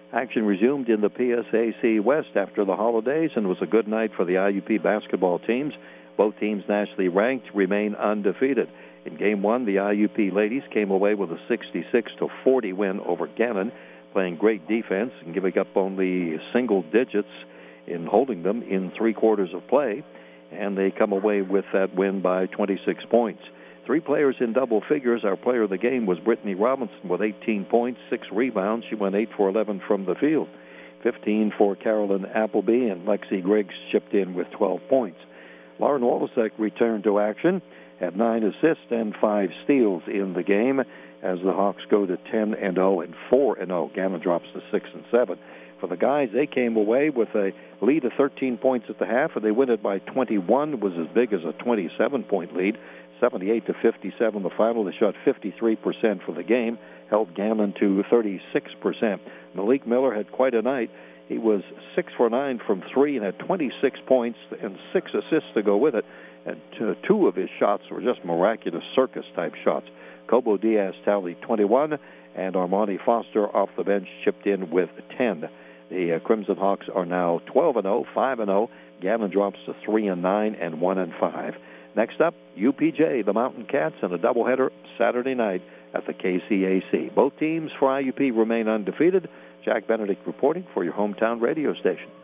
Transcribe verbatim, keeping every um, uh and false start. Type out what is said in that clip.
Action resumed in the P S A C West after the holidays, and was a good night for the I U P basketball teams. Both teams nationally ranked remain undefeated. In Game one, the I U P ladies came away with a sixty-six to forty win over Gannon, playing great defense and giving up only single digits in holding them in three quarters of play, and they come away with that win by twenty-six points. Three players in double figures. Our player of the game was Brittany Robinson with eighteen points, six rebounds. She went eight for eleven from the field. fifteen for Carolyn Appleby, and Lexi Griggs chipped in with twelve points. Lauren Wolosek returned to action, had nine assists and five steals in the game as the Hawks go to ten and oh and four and oh. Gannon drops to six and seven. For the guys, they came away with a lead of thirteen points at the half, and they win it by twenty-one. It was as big as a twenty-seven point lead. seventy-eight to fifty-seven the final. They shot fifty-three percent for the game, held Gannon to thirty-six percent. Malik Miller had quite a night. He was six for nine from three and had twenty-six points and six assists to go with it. And two of his shots were just miraculous circus-type shots. Cobo Diaz tallied twenty-one, and Armani Foster off the bench chipped in with ten. The uh, Crimson Hawks are now twelve and oh, five and oh. Gannon drops to three and nine and one and five. Next up, U P J, the Mountain Cats, and a doubleheader Saturday night at the K C A C. Both teams for I U P remain undefeated. Jack Benedict reporting for your hometown radio station.